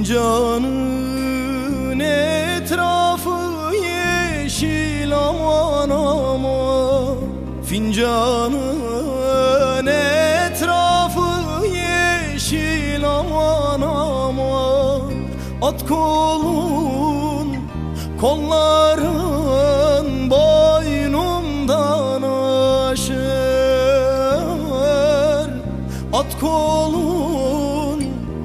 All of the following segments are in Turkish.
Fincanın etrafı yeşil aman aman, fincanın etrafı yeşil aman aman. At kolun, kolların boynumdan aşır. At kolun,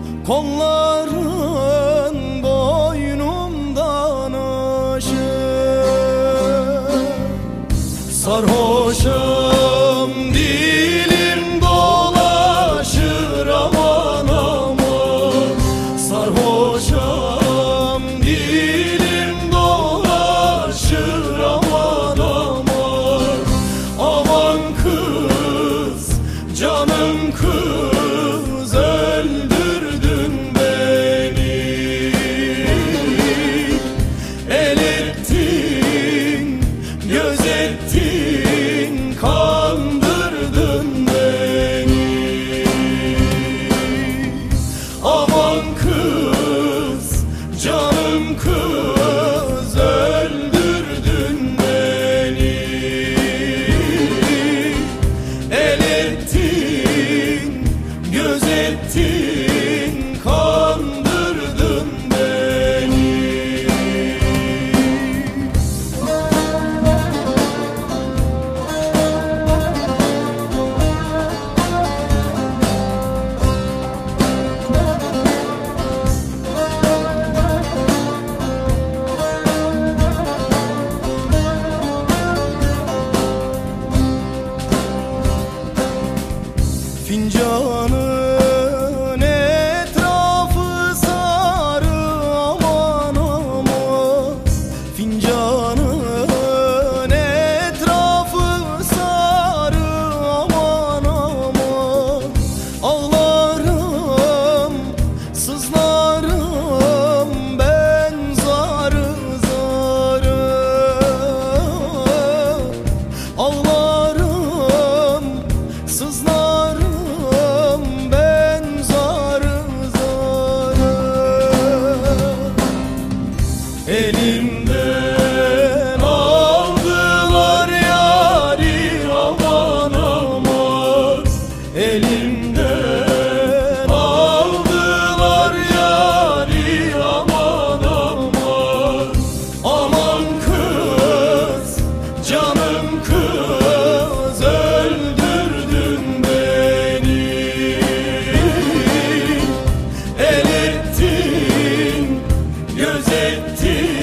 kolların boynumdan aşır. Sarhoşum dilim dolaşır aman aman, sarhoşum dilim dolaşır aman aman. Aman kız, canım kız, öldürdün beni. El ettin, gözettin, kandırdın beni. Aman kız, canım kız, öldürdün beni. El ettin, gözettin, kandırdın beni. Fincanın etrafı sarı aman aman, fincanın etrafı sarı aman aman. Ağlarım, sızlarım ben zarı zarı. Ağlarım, sızlarım ben zarı zarı. Elimden aldılar yâri aman aman, elimden aldılar yâri aman aman. Aman kız, canım kız, öldürdün beni. El ettin, gözettin,